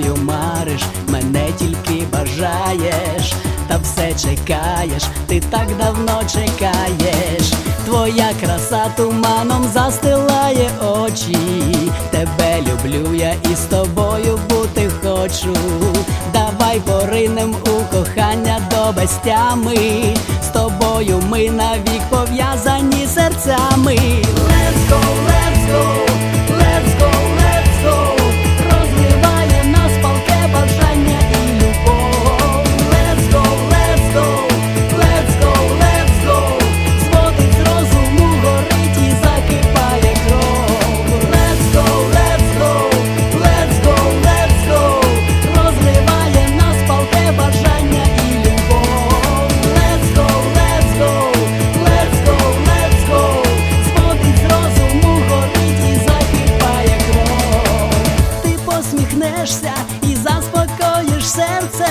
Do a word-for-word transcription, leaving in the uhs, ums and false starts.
тобою мариш, мене тільки бажаєш, та все чекаєш, ти так давно чекаєш. Твоя краса туманом застилає очі, тебе люблю я і з тобою бути хочу. Давай поринем у кохання до безтями, з тобою ми навік пов'язані серцями. Let's go, let's go, let's go, let's go, розливає нас палке бажання і любов. Let's go, let's go, let's go, let's go, зводить з розуму, горить і закипає кров. Let's go, let's go, let's go, let's go, розливає нас палке бажання і любов. Let's go, let's go, let's go, let's go, зводить з розуму, горить і закипає кров. Ти посміхнешся і заспокоїш серце,